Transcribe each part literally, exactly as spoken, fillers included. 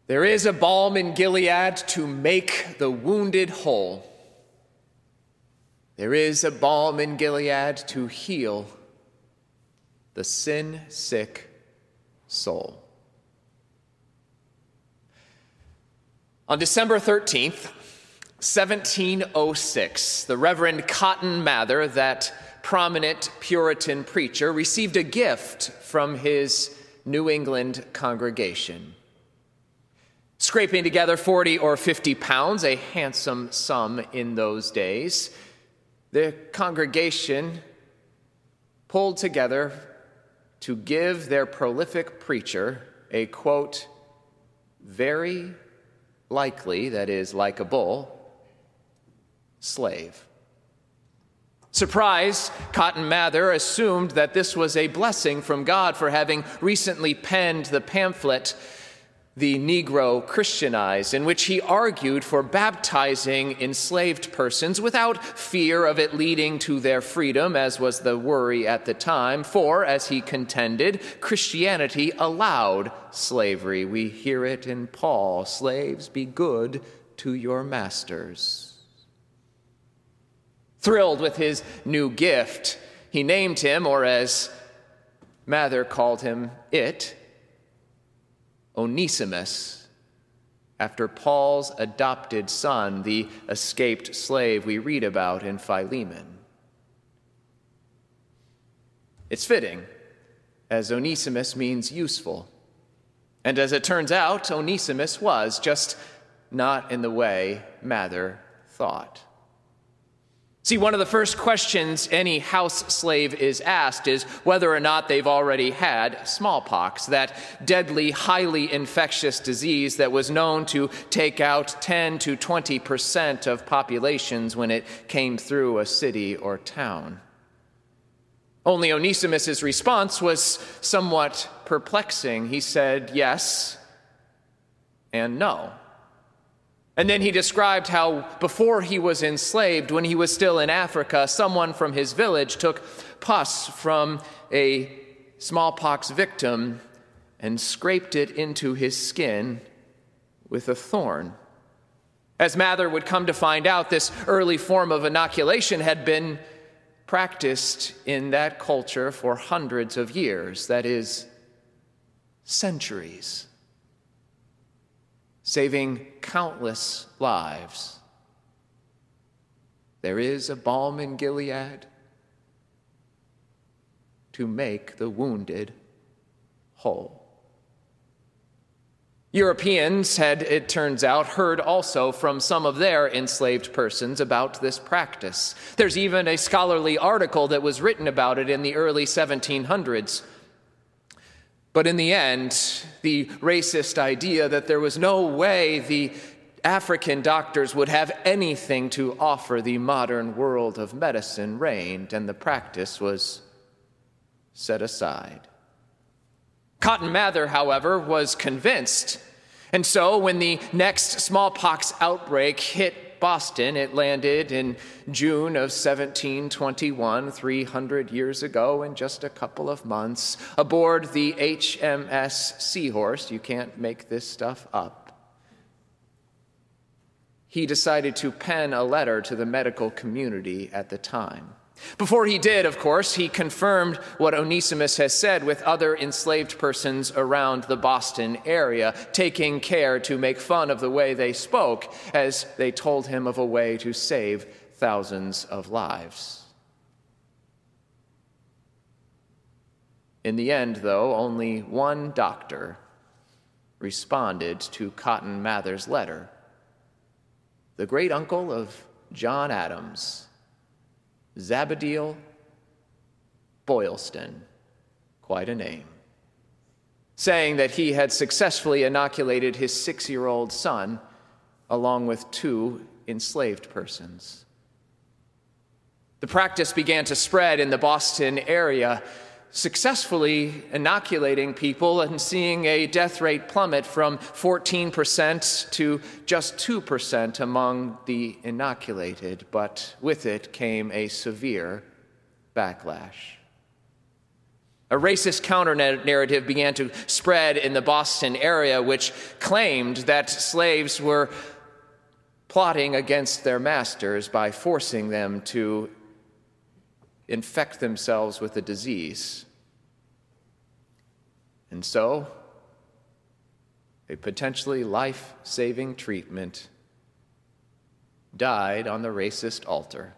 There is a balm in Gilead to make the wounded whole. There is a balm in Gilead to heal the sin-sick soul. On December thirteenth, seventeen oh six, the Reverend Cotton Mather, that prominent Puritan preacher, received a gift from his New England congregation. Scraping together forty or fifty pounds, a handsome sum in those days, the congregation pulled together to give their prolific preacher a, quote, very likely, that is, likable, slave. Surprised, Cotton Mather assumed that this was a blessing from God for having recently penned the pamphlet, The Negro Christianized, in which he argued for baptizing enslaved persons without fear of it leading to their freedom, as was the worry at the time, for, as he contended, Christianity allowed slavery. We hear it in Paul, "Slaves, be good to your masters." Thrilled with his new gift, he named him, or as Mather called him, it, Onesimus, after Paul's adopted son, the escaped slave we read about in Philemon. It's fitting, as Onesimus means useful. And as it turns out, Onesimus was, just not in the way Mather thought. See, one of the first questions any house slave is asked is whether or not they've already had smallpox, that deadly, highly infectious disease that was known to take out ten to twenty percent of populations when it came through a city or town. Only Onesimus' response was somewhat perplexing. He said yes and no. And then he described how before he was enslaved, when he was still in Africa, someone from his village took pus from a smallpox victim and scraped it into his skin with a thorn. As Mather would come to find out, this early form of inoculation had been practiced in that culture for hundreds of years, that is, centuries, saving countless lives. There is a balm in Gilead to make the wounded whole. Europeans had, it turns out, heard also from some of their enslaved persons about this practice. There's even a scholarly article that was written about it in the early seventeen hundreds. But in the end, the racist idea that there was no way the African doctors would have anything to offer the modern world of medicine reigned, and the practice was set aside. Cotton Mather, however, was convinced. And so when the next smallpox outbreak hit Boston, it landed in June of seventeen twenty-one, three hundred years ago, in just a couple of months, aboard the H M S Seahorse. You can't make this stuff up. He decided to pen a letter to the medical community at the time. Before he did, of course, he confirmed what Onesimus has said with other enslaved persons around the Boston area, taking care to make fun of the way they spoke as they told him of a way to save thousands of lives. In the end, though, only one doctor responded to Cotton Mather's letter, the great uncle of John Adams, Zabdiel Boylston, quite a name, saying that he had successfully inoculated his six-year-old son along with two enslaved persons. The practice began to spread in the Boston area, successfully inoculating people and seeing a death rate plummet from fourteen percent to just two percent among the inoculated, but with it came a severe backlash. A racist counter-narrative began to spread in the Boston area, which claimed that slaves were plotting against their masters by forcing them to infect themselves with a disease. And so, a potentially life-saving treatment died on the racist altar,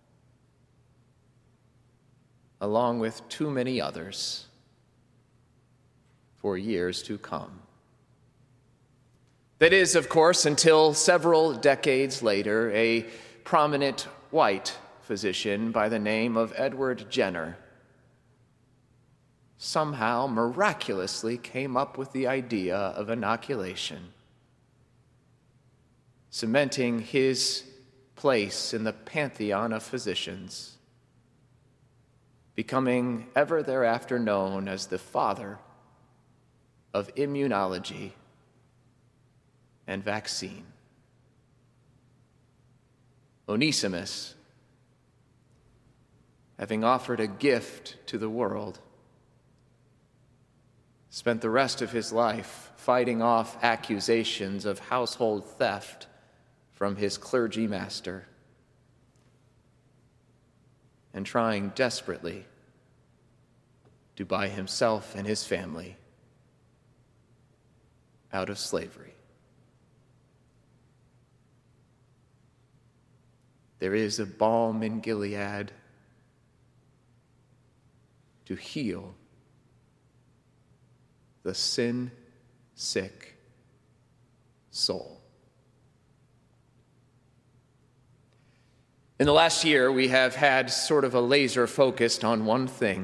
along with too many others, for years to come. That is, of course, until several decades later, a prominent white physician by the name of Edward Jenner somehow miraculously came up with the idea of inoculation, cementing his place in the pantheon of physicians, becoming ever thereafter known as the father of immunology and vaccine. Onesimus, having offered a gift to the world, spent the rest of his life fighting off accusations of household theft from his clergy master and trying desperately to buy himself and his family out of slavery. There is a balm in Gilead to heal the sin-sick soul. In the last year, we have had sort of a laser focused on one thing: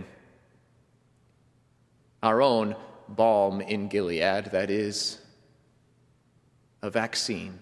our own balm in Gilead, that is, a vaccine.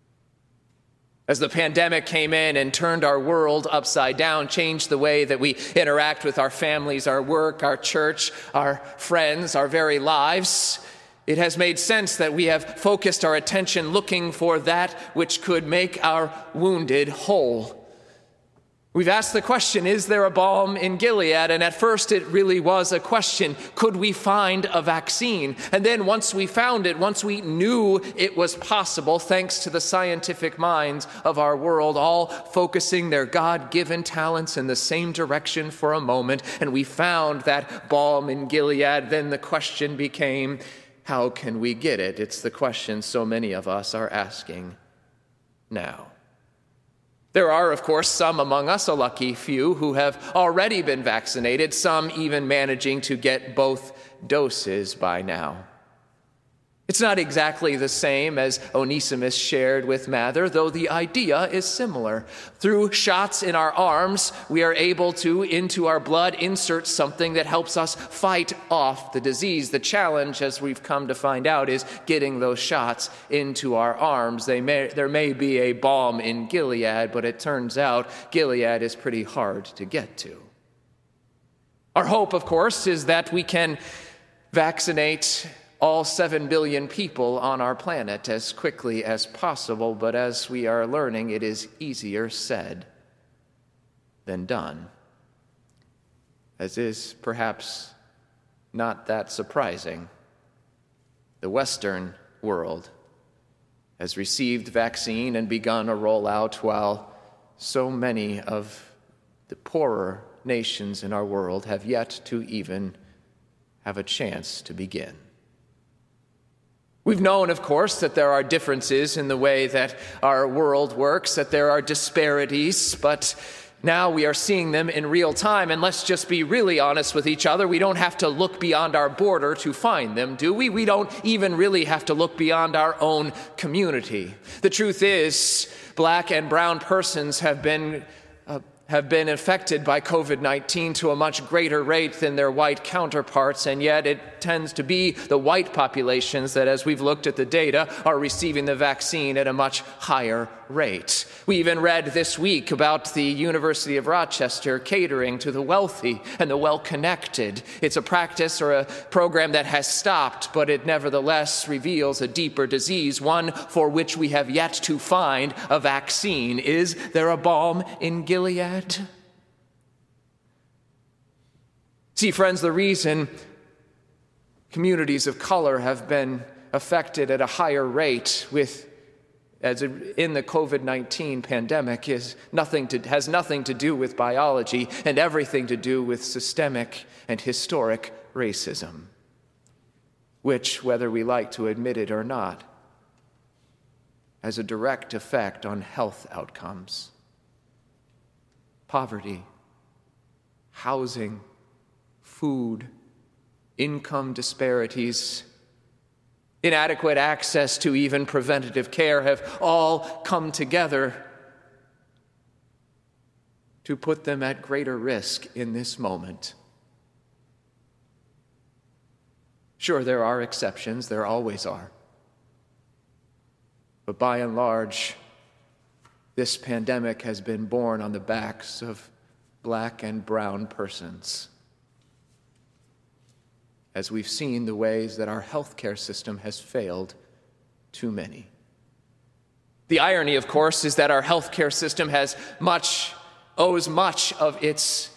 As the pandemic came in and turned our world upside down, changed the way that we interact with our families, our work, our church, our friends, our very lives, it has made sense that we have focused our attention looking for that which could make our wounded whole. We've asked the question, is there a balm in Gilead? And at first it really was a question, could we find a vaccine? And then once we found it, once we knew it was possible, thanks to the scientific minds of our world, all focusing their God-given talents in the same direction for a moment, and we found that balm in Gilead, then the question became, how can we get it? It's the question so many of us are asking now. There are, of course, some among us, a lucky few, who have already been vaccinated, some even managing to get both doses by now. It's not exactly the same as Onesimus shared with Mather, though the idea is similar. Through shots in our arms, we are able to, into our blood, insert something that helps us fight off the disease. The challenge, as we've come to find out, is getting those shots into our arms. They may, there may be a balm in Gilead, but it turns out Gilead is pretty hard to get to. Our hope, of course, is that we can vaccinate all seven billion people on our planet as quickly as possible, but as we are learning, it is easier said than done, as is perhaps not that surprising. The Western world has received vaccine and begun a rollout, while so many of the poorer nations in our world have yet to even have a chance to begin. We've known, of course, that there are differences in the way that our world works, that there are disparities, but now we are seeing them in real time. And let's just be really honest with each other. We don't have to look beyond our border to find them, do we? We don't even really have to look beyond our own community. The truth is, black and brown persons have been uh, have been affected by covid nineteen to a much greater rate than their white counterparts, and yet it tends to be the white populations that, as we've looked at the data, are receiving the vaccine at a much higher rate. We even read this week about the University of Rochester catering to the wealthy and the well-connected. It's a practice or a program that has stopped, but it nevertheless reveals a deeper disease, one for which we have yet to find a vaccine. Is there a balm in Gilead? See, friends, the reason communities of color have been affected at a higher rate with as in the covid nineteen pandemic is nothing to, has nothing to do with biology and everything to do with systemic and historic racism, which, whether we like to admit it or not, has a direct effect on health outcomes. Poverty, housing, food, income disparities, inadequate access to even preventative care have all come together to put them at greater risk in this moment. Sure, there are exceptions, there always are. But by and large, this pandemic has been borne on the backs of black and brown persons, as we've seen the ways that our healthcare system has failed too many. The irony, of course, is that our healthcare system has much, owes much of its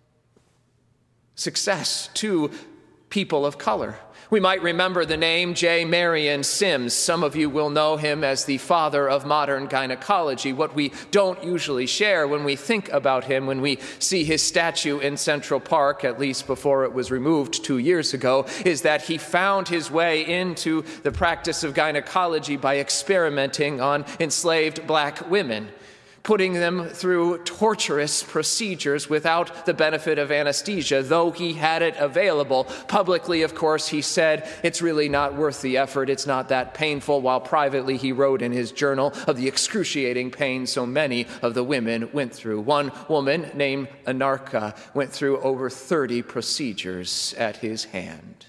success to people of color. We might remember the name J. Marion Sims. Some of you will know him as the father of modern gynecology. What we don't usually share when we think about him, when we see his statue in Central Park, at least before it was removed two years ago, is that he found his way into the practice of gynecology by experimenting on enslaved black women, putting them through torturous procedures without the benefit of anesthesia, though he had it available. Publicly, of course, he said, it's really not worth the effort, it's not that painful, while privately he wrote in his journal of the excruciating pain so many of the women went through. One woman named Anarcha went through over thirty procedures at his hand.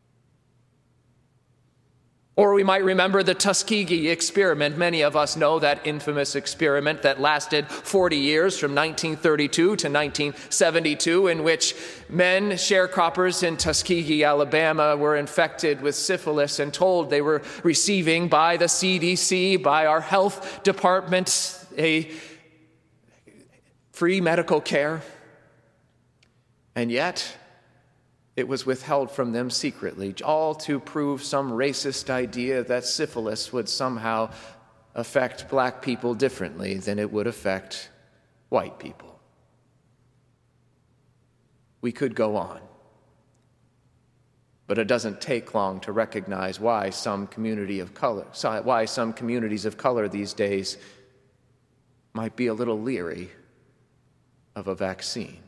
Or we might remember the Tuskegee experiment. Many of us know that infamous experiment that lasted forty years, from nineteen thirty-two to nineteen seventy-two, in which men, sharecroppers in Tuskegee, Alabama, were infected with syphilis and told they were receiving by the C D C, by our health department, a free medical care. And yet, it was withheld from them secretly, all to prove some racist idea that syphilis would somehow affect black people differently than it would affect white people. We could go on, but it doesn't take long to recognize why some community of color, why some communities of color these days might be a little leery of a vaccine.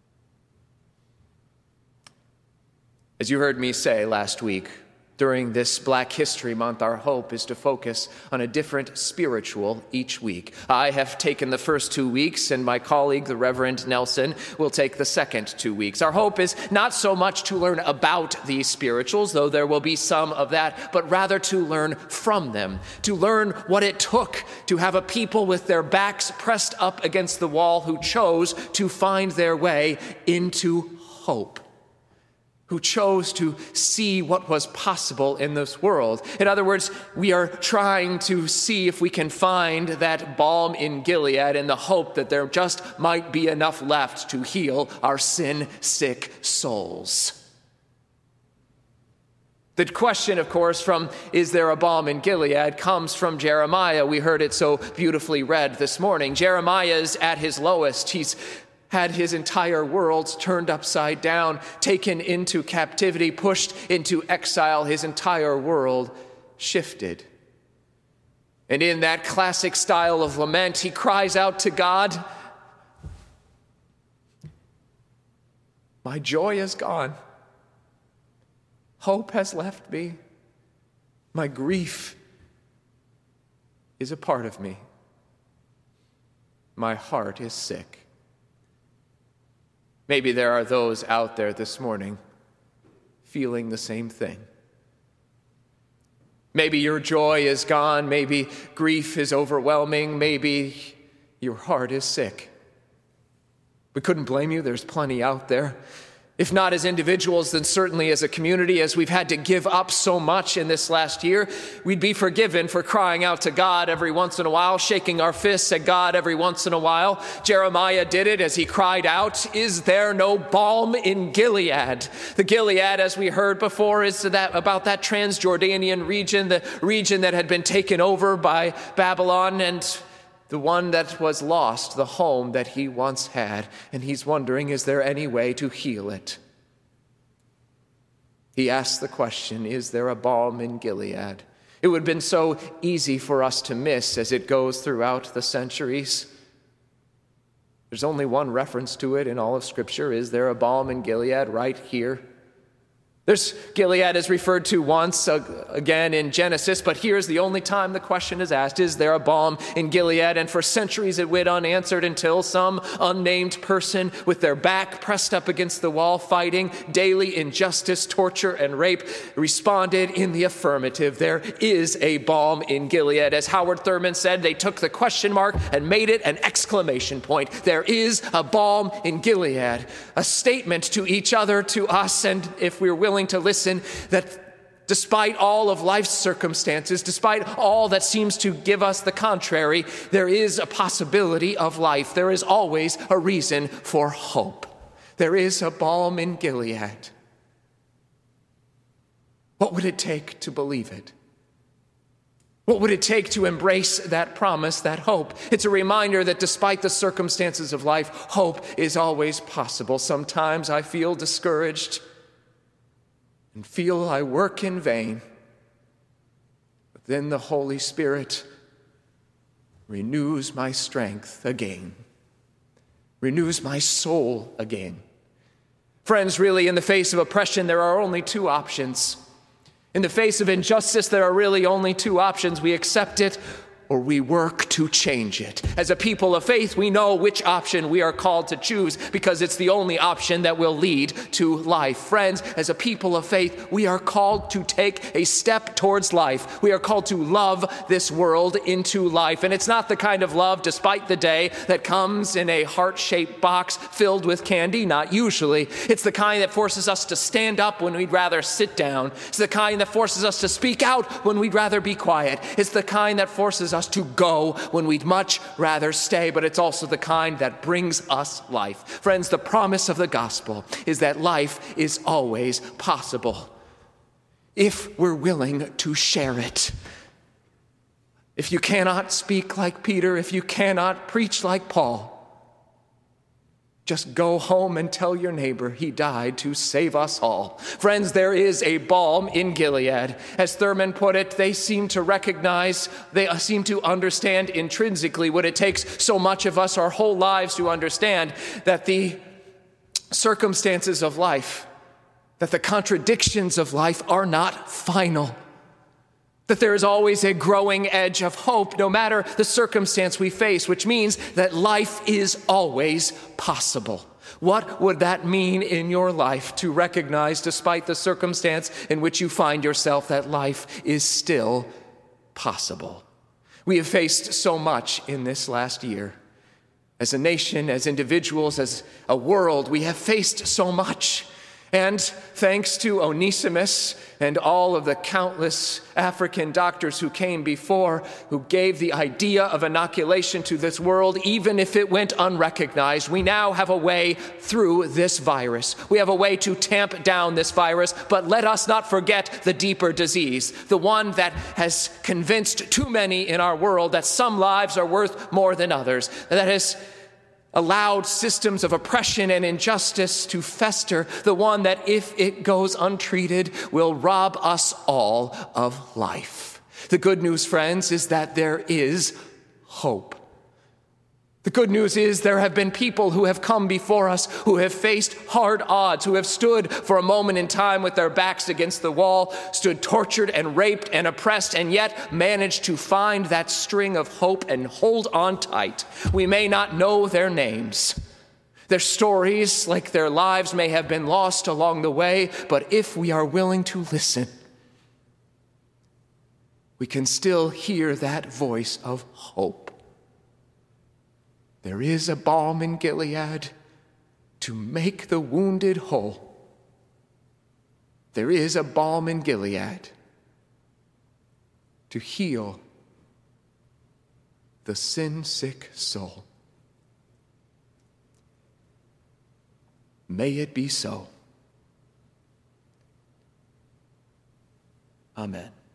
As you heard me say last week, during this Black History Month, our hope is to focus on a different spiritual each week. I have taken the first two weeks, and my colleague, the Reverend Nelson, will take the second two weeks. Our hope is not so much to learn about these spirituals, though there will be some of that, but rather to learn from them, to learn what it took to have a people with their backs pressed up against the wall who chose to find their way into hope, who chose to see what was possible in this world. In other words, we are trying to see if we can find that balm in Gilead in the hope that there just might be enough left to heal our sin-sick souls. The question, of course, from is there a balm in Gilead comes from Jeremiah. We heard it so beautifully read this morning. Jeremiah is at his lowest. He's had his entire world turned upside down, taken into captivity, pushed into exile, his entire world shifted. And in that classic style of lament, he cries out to God, "My joy is gone. Hope has left me. My grief is a part of me. My heart is sick." Maybe there are those out there this morning feeling the same thing. Maybe your joy is gone. Maybe grief is overwhelming. Maybe your heart is sick. We couldn't blame you. There's plenty out there. If not as individuals, then certainly as a community, as we've had to give up so much in this last year, we'd be forgiven for crying out to God every once in a while, shaking our fists at God every once in a while. Jeremiah did it as he cried out, "Is there no balm in Gilead?" The Gilead, as we heard before, is that, about that Transjordanian region, the region that had been taken over by Babylon, and the one that was lost, the home that he once had. And he's wondering, is there any way to heal it? He asks the question, is there a balm in Gilead? It would have been so easy for us to miss as it goes throughout the centuries. There's only one reference to it in all of Scripture. Is there a balm in Gilead? Right here. There's Gilead is referred to once uh, again in Genesis, but here's the only time the question is asked, is there a balm in Gilead? And for centuries it went unanswered until some unnamed person with their back pressed up against the wall fighting daily injustice, torture, and rape responded in the affirmative. There is a balm in Gilead. As Howard Thurman said, they took the question mark and made it an exclamation point. There is a balm in Gilead. A statement to each other, to us, and if we're willing to listen, that despite all of life's circumstances, despite all that seems to give us the contrary, there is a possibility of life. There is always a reason for hope. There is a balm in Gilead. What would it take to believe it? What would it take to embrace that promise, that hope? It's a reminder that despite the circumstances of life, hope is always possible. Sometimes I feel discouraged and feel I work in vain. But then the Holy Spirit renews my strength again, renews my soul again. Friends, really, in the face of oppression, there are only two options. In the face of injustice, there are really only two options. We accept it, or we work to change it. As a people of faith, we know which option we are called to choose because it's the only option that will lead to life. Friends, as a people of faith, we are called to take a step towards life. We are called to love this world into life. And it's not the kind of love, despite the day, that comes in a heart-shaped box filled with candy, not usually. It's the kind that forces us to stand up when we'd rather sit down. It's the kind that forces us to speak out when we'd rather be quiet. It's the kind that forces us us to go when we'd much rather stay, but it's also the kind that brings us life. Friends, the promise of the gospel is that life is always possible if we're willing to share it. If you cannot speak like Peter, if you cannot preach like Paul, just go home and tell your neighbor he died to save us all. Friends, there is a balm in Gilead. As Thurman put it, they seem to recognize, they seem to understand intrinsically what it takes so much of us our whole lives to understand, that the circumstances of life, that the contradictions of life are not final. That there is always a growing edge of hope no matter the circumstance we face, which means that life is always possible. What would that mean in your life to recognize, despite the circumstance in which you find yourself, that life is still possible? We have faced so much in this last year. As a nation, as individuals, as a world, we have faced so much. And thanks to Onesimus and all of the countless African doctors who came before, who gave the idea of inoculation to this world, even if it went unrecognized, we now have a way through this virus. We have a way to tamp down this virus, but let us not forget the deeper disease, the one that has convinced too many in our world that some lives are worth more than others, that has allowed systems of oppression and injustice to fester, the one that, if it goes untreated, will rob us all of life. The good news, friends, is that there is hope. The good news is there have been people who have come before us who have faced hard odds, who have stood for a moment in time with their backs against the wall, stood tortured and raped and oppressed, and yet managed to find that string of hope and hold on tight. We may not know their names. Their stories, like their lives, may have been lost along the way, but if we are willing to listen, we can still hear that voice of hope. There is a balm in Gilead to make the wounded whole. there is a balm in Gilead to heal the sin-sick soul. May it be so. Amen.